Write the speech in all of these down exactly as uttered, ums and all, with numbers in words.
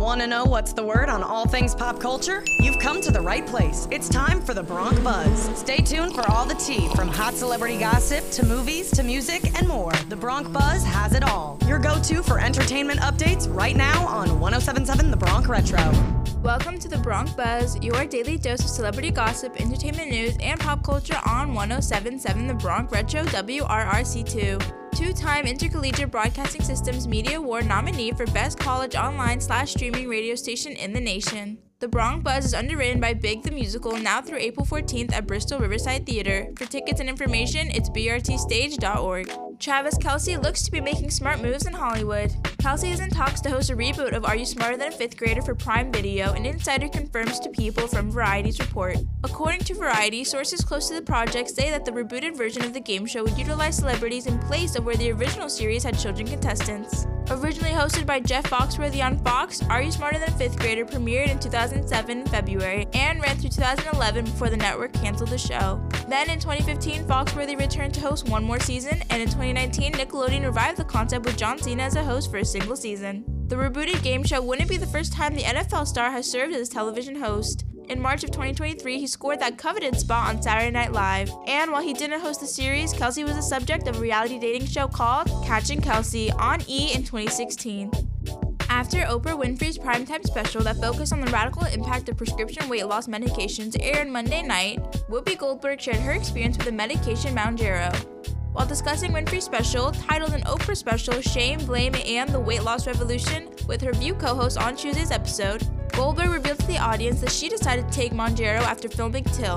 Want to know what's the word on all things pop culture? You've come to the right place. It's time for the Bronc Buzz. Stay tuned for all the tea, from hot celebrity gossip to movies to music and more. The Bronc Buzz has it all. Your go-to for entertainment updates right now on one oh seven point seven The Bronc Retro. Welcome to the Bronc Buzz, your daily dose of celebrity gossip, entertainment news, and pop culture on one oh seven point seven The Bronc Retro W R R C two. Two-time Intercollegiate Broadcasting Systems Media Award nominee for Best College Online slash Streaming Radio Station in the nation. The Bronc Buzz is underwritten by Big the Musical now through April fourteenth at Bristol Riverside Theater. For tickets and information, it's b r t stage dot org. Travis Kelce looks to be making smart moves in Hollywood. Kelce is in talks to host a reboot of Are You Smarter Than a Fifth Grader for Prime Video, an insider confirms to People from Variety's report. According to Variety, sources close to the project say that the rebooted version of the game show would utilize celebrities in place of where the original series had children contestants. Originally hosted by Jeff Foxworthy on Fox, Are You Smarter Than a Fifth Grader premiered in two thousand seven in February and ran through two thousand eleven before the network canceled the show. Then in twenty fifteen, Foxworthy returned to host one more season, and in twenty nineteen, Nickelodeon revived the concept with John Cena as a host for a single season. The rebooted game show wouldn't be the first time the N F L star has served as a television host. In March of twenty twenty-three, he scored that coveted spot on Saturday Night Live. And while he didn't host the series, Kelce was the subject of a reality dating show called Catching Kelce on E! In twenty sixteen. After Oprah Winfrey's primetime special that focused on the radical impact of prescription weight loss medications aired Monday night, Whoopi Goldberg shared her experience with the medication Mounjaro. While discussing Winfrey's special, titled an Oprah Special, Shame, Blame, and the Weight Loss Revolution, with her View co-host on Tuesday's episode, Goldberg revealed to the audience that she decided to take Mounjaro after filming Till.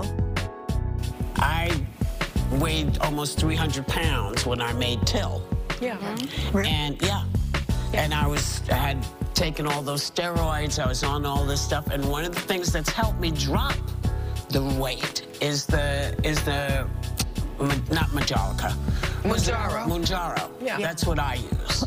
I weighed almost three hundred pounds when I made Till. Yeah. Mm-hmm. And yeah. yeah, and I was I had taken all those steroids. I was on all this stuff, and one of the things that's helped me drop the weight is the is the not Majolica. Mounjaro. Mounjaro. Yeah. That's what I use.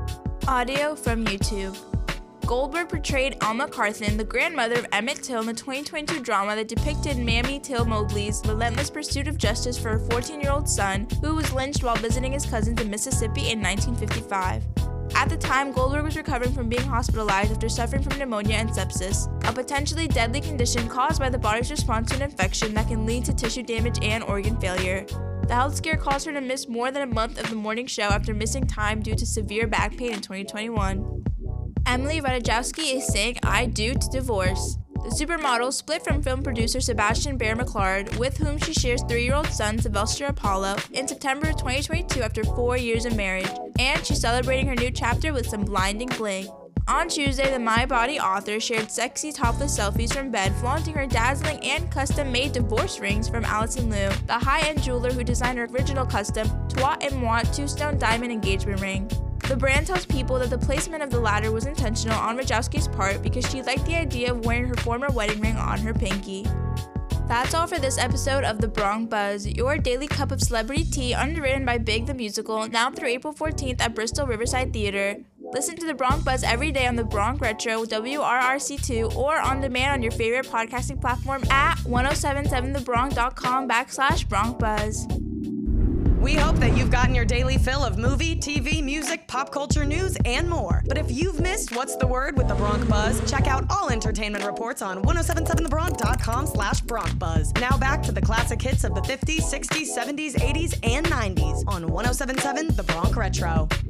Audio from YouTube. Goldberg portrayed Alma Carthen, the grandmother of Emmett Till, in the twenty twenty-two drama that depicted Mamie Till Mobley's relentless pursuit of justice for her fourteen-year-old son, who was lynched while visiting his cousins in Mississippi in nineteen fifty-five. At the time, Goldberg was recovering from being hospitalized after suffering from pneumonia and sepsis, a potentially deadly condition caused by the body's response to an infection that can lead to tissue damage and organ failure. The health scare caused her to miss more than a month of the morning show after missing time due to severe back pain in twenty twenty-one. Emily Ratajkowski is saying I do to divorce. The supermodel split from film producer Sebastian Bear McLard, with whom she shares three-year-old son Sylvester Apollo, in September of twenty twenty-two after four years of marriage, and she's celebrating her new chapter with some blinding bling. On Tuesday, the My Body author shared sexy topless selfies from bed, flaunting her dazzling and custom-made divorce rings from Allison Liu, the high-end jeweler who designed her original custom Toi et Moi two-stone diamond engagement ring. The brand tells People that the placement of the latter was intentional on Ratajkowski's part because she liked the idea of wearing her former wedding ring on her pinky. That's all for this episode of The Bronc Buzz, your daily cup of celebrity tea underwritten by Big the Musical, now through April fourteenth at Bristol Riverside Theater. Listen to The Bronc Buzz every day on the Bronc Retro W R R C two or on demand on your favorite podcasting platform at ten seventy-seven the bronc dot com backslash Bronc Buzz. We hope that you've gotten your daily fill of movie, T V, music, pop culture news, and more. But if you've missed What's the Word with the Bronc Buzz, check out all entertainment reports on ten seventy-seven the bronc dot com slash Bronc Buzz. Now back to the classic hits of the fifties, sixties, seventies, eighties, and nineties on ten seventy-seven The Bronc Retro.